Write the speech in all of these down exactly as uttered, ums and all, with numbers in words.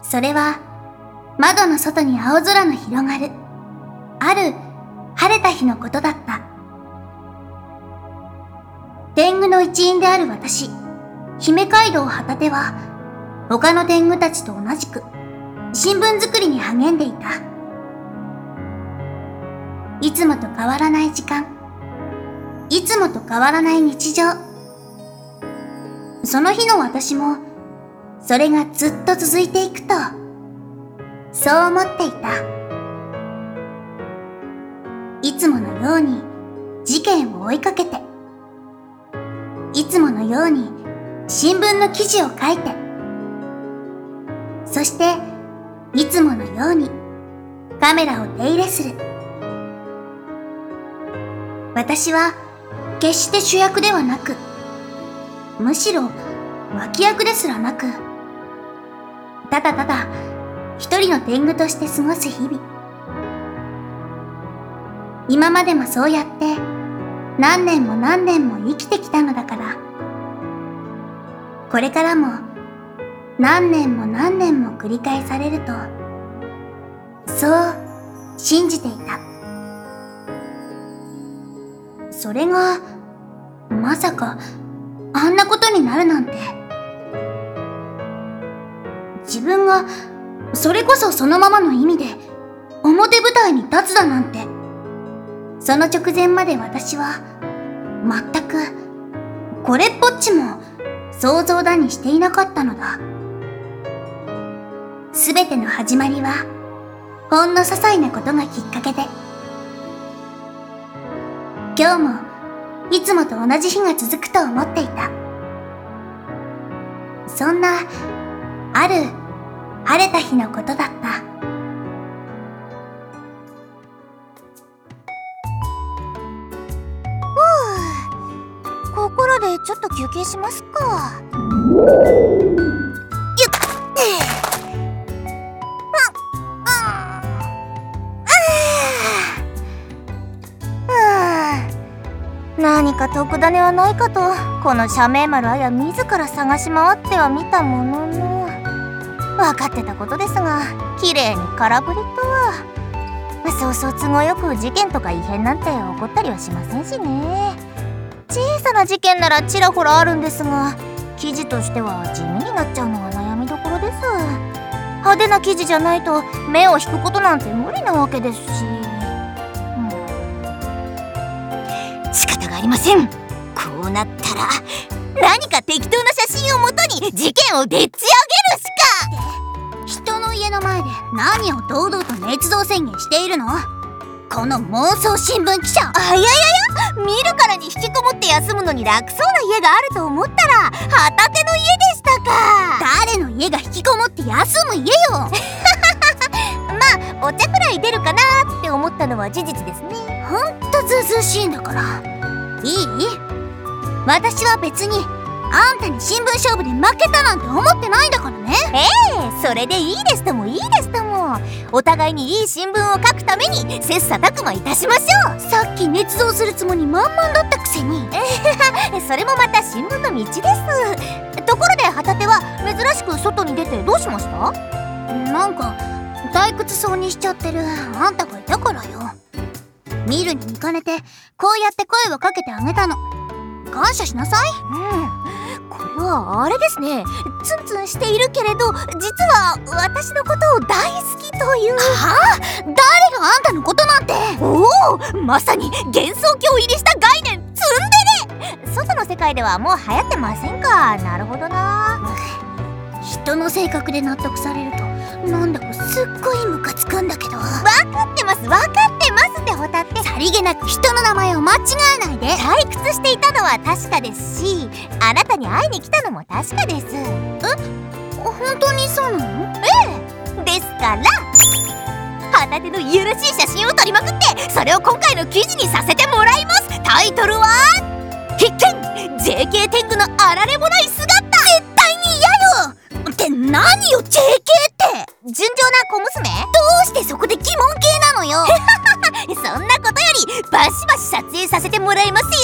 それは窓の外に青空の広がるある晴れた日のことだった。天狗の一員である私、姫街道旗手は他の天狗たちと同じく新聞作りに励んでいた。いつもと変わらない時間、いつもと変わらない日常。その日の私もそれがずっと続いていくと、そう思っていた。いつものように事件を追いかけて、いつものように新聞の記事を書いて、そしていつものようにカメラを手入れする。私は決して主役ではなく、むしろ脇役ですらなく、ただただ一人の天狗として過ごす日々。今までもそうやって何年も何年も生きてきたのだから、これからも何年も何年も繰り返されると、そう信じていた。それがまさかあんなことになるなんて。自分がそれこそそのままの意味で表舞台に立つだなんて、その直前まで私は全くこれっぽっちも想像だにしていなかったのだ。すべての始まりはほんの些細なことがきっかけで、今日もいつもと同じ日が続くと思っていた。そんなある晴れた日のことだった。 ここらでちょっと休憩しますか。ゆっ何か特ダネはないかと、この社名丸綾自ら探し回ってはみたものの、分かってたことですが綺麗に空振りとは。そうそう都合よく事件とか異変なんて起こったりはしませんしね。小さな事件ならちらほらあるんですが、記事としては地味になっちゃうのが悩みどころです。派手な記事じゃないと目を引くことなんて無理なわけですし、うん、仕方がありません。こうなったら何か適当な写真をもとに事件をでっち上げるしか。 人の家の前で何を堂々と捏造宣言しているの？この妄想新聞記者。 あ、いやいやいや、見るからに引きこもって休むのに楽そうな家があると思ったら畑の家でしたか。 誰の家が引きこもって休む家よまあお茶くらい出るかなって思ったのは事実ですね。 ほんとずうずうしいんだから。いい？私は別にあんたに新聞勝負で負けたなんて思ってないんだからね。 ええ、それでいいですともいいですとも。お互いにいい新聞を書くために切磋琢磨いたしましょう。 さっき捏造するつもり満々だったくせにそれもまた新聞の道です。ところで旗手は珍しく外に出てどうしました？ なんか退屈そうにしちゃってるあんたがいたからよ。見るに見かねてこうやって声をかけてあげたの。感謝しなさい。 うん、これはあれですね。ツンツンしているけれど実は私のことを大好きという。 はあ？誰があんたのことなんて。 おお、まさに幻想郷入りした概念ツンデレ。外の世界ではもう流行ってませんか。なるほどな。 人の性格で納得されるとなんだかすっごいムカつくんだけど。 わかってますわかってますってホタって。 さりげなく人の名前を間違えないで。 退屈していたのは確かですし、あなたに会いに来たのも確かです。 え？本当にそうなの？ ええ、ですから旗手のいやらしい写真を撮りまくってそれを今回の記事にさせてもらいます。タイトルは必見 ジェーケー 天狗のあられもない姿。絶対に嫌よって何よ ジェーケー って。 純情な小娘？ どうしてそこで疑問系なのよそんなことよりバシバシ撮影させてもらいますよ。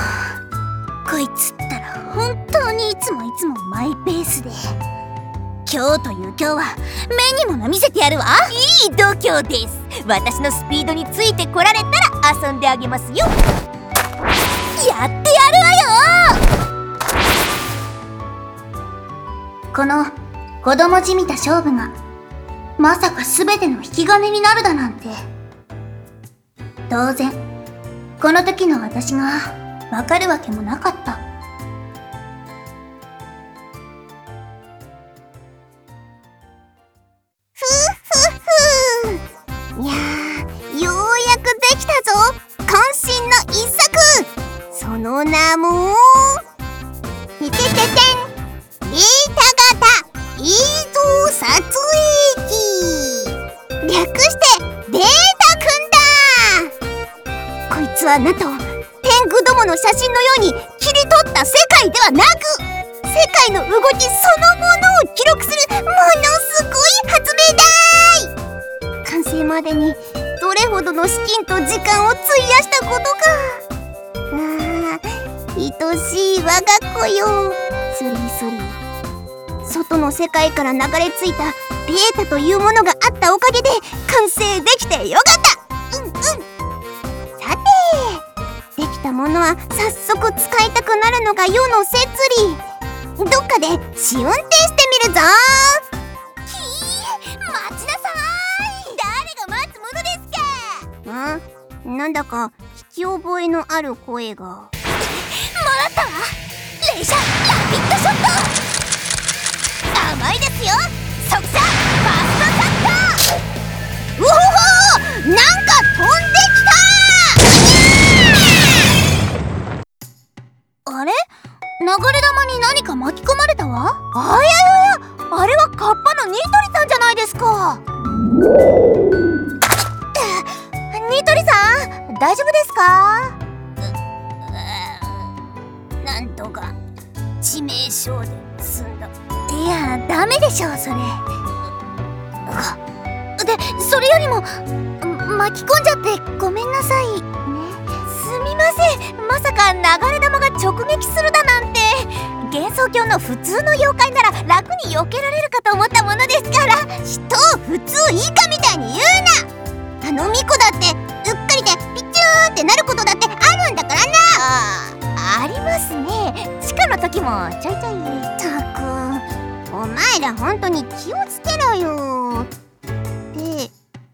こいつったら本当にいつもいつもマイペースで今日という今日は目にもの見せてやるわ。いい度胸です。私のスピードについてこられたら遊んであげますよ。やってやるわよ。 この子供じみた勝負がまさか全ての引き金になるだなんて。当然この時の私がわかるわけもなかった。 ふふふ。いやー、ようやくできたぞ。渾身の一作。その名もててててん、データ型映像撮影機、略してデータくんだ。こいつはなんと天狗どもの写真のように切り取った世界ではなく、世界の動きそのものを記録するものすごい発明だい。完成までにどれほどの資金と時間を費やしたことか。ああ、愛しい我が子よ。スリスリ。外の世界から流れ着いたデータというものがあったおかげで完成できてよかった。うんうん。さて、できたものは早速使いたくなるのが世の摂理。どっかで試運転してみるぞ。きー、待ちなさい。誰が待つものですか。ん？なんだか聞き覚えのある声が。もらったわ。レイシャーラピッドショット。甘いですよ。即射ファーストカット。うほほ、なんか飛んできた。 あれ？流れ玉に何か巻き込まれたわ。 あややや、あれはカッパのニトリさんじゃないですか。ニトリさん、大丈夫ですか？なんとか致命傷で済んだ。 いや、ダメでしょそれ。で、それよりも巻き込んじゃってごめんなさいね。 すみません。まさか流れ玉が直撃するだなんて。幻想郷の普通の妖怪なら楽に避けられるかと思ったものですから。人を普通以下みたいに言うな。あのミコだってうっかりでピチューってなることだってあるんだからな。あ、ありますね。地下の時もちょいちょい。たく、お前ら本当に気をつけろよ。で、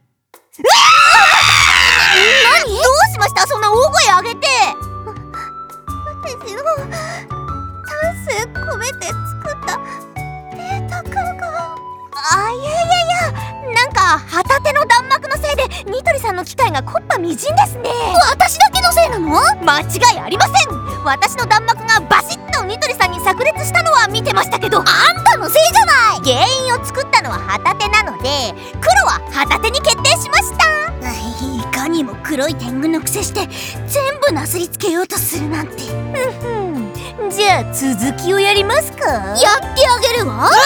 何？どうしました？そんな大声上げて。私の丹精込めて作ったデータくんが。あ、いやいやいや、なんか旗手の弾幕のせいでニトリさんの機械が木っ端みじんですね。 私だけのせいなの？ 間違いありません。私の弾幕がバシッとニトリさんに炸裂したのは見てましたけど、あんたのせいじゃない。原因を作ったのは旗手なので、黒は旗手に決定しました。 いかにも黒い天狗のくせして全部なすりつけようとするなんて。 ふん、じゃあ続きをやりますか？ やってあげるわ。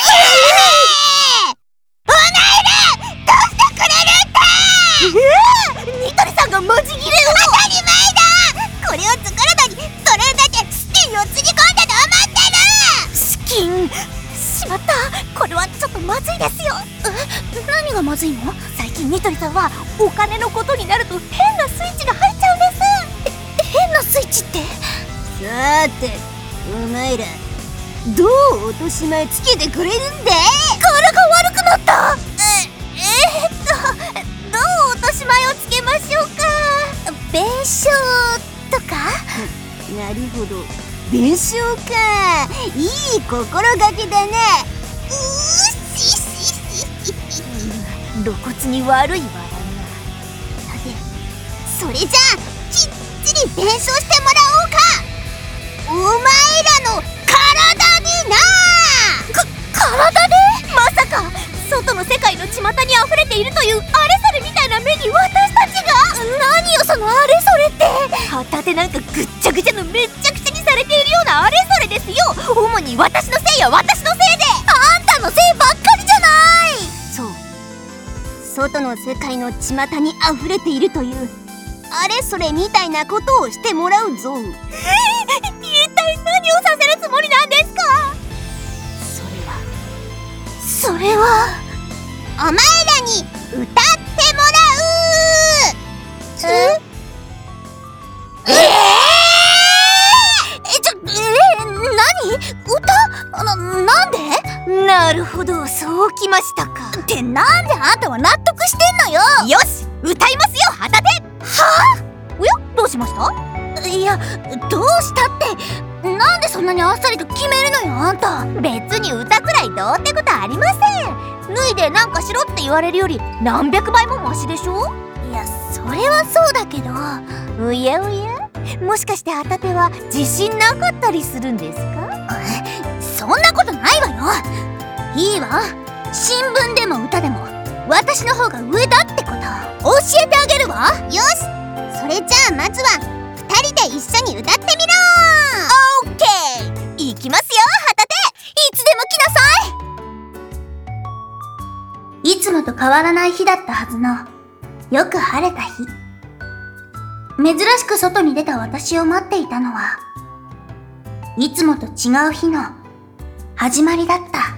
お前らどうしてくれるんだ。えー、ニトリさんがマジギレを。当たり前だ。これを作るのにどれだけ資金をつぎ込んだと思ってる。資金？しまった。これはちょっとまずいですよ。 え、何がまずいの？ 最近ニトリさんはお金のことになると変なスイッチが入っちゃうんです。 え、変なスイッチって？ さて、お前らどう落とし前つけてくれるんだ。 柄が悪くなった。 え、えー、っとどう落とし前をつけましょうか。 弁償とか？ なるほど、弁償か。いい心がけだね。うーしししし。露骨に悪い笑いが。さて、それじゃあきっちり弁償してもらおうか。お前らの体にな。 か、体で？ まさか外の世界の巷に溢れているというあれそれみたいな目に私たちが。 何よそのあれそれって。 旗手なんかぐっちゃぐちゃのめっちゃくちゃにされているようなあれそれですよ。主に私のせいよ、私のせいで。 あんたのせいばっかりじゃない。 そう、外の世界の巷に溢れているというあれそれみたいなことをしてもらうぞ。えー、一体何をさせるつもりなんですか？それはそれはお前らに歌ってもらう。 えええちょ、えー、何？歌？な、なんで？なるほど、そうきましたか。 ってなんであんたは納得してんのよ。 よし、歌いますよ、旗手。はぁ？おや、どうしました？ いや、どうしたってなんでそんなにあっさりと決めるのよ、あんた。 別に歌くらいどうってことありません。脱いでなんかしろって言われるより何百倍もマシでしょ。 いや、それはそうだけど。 うやうや、もしかして旗手は自信なかったりするんですか？ そんなことないわよ。いいわ、新聞でも歌でも私の方が上だってこと教えてあげるわ。 よし、それじゃあまずはふたりで一緒に歌ってみろオッケー、いきますよ、旗手。 いつでも来なさい。いつもと変わらない日だったはずのよく晴れた日、珍しく外に出た私を待っていたのはいつもと違う日の始まりだった。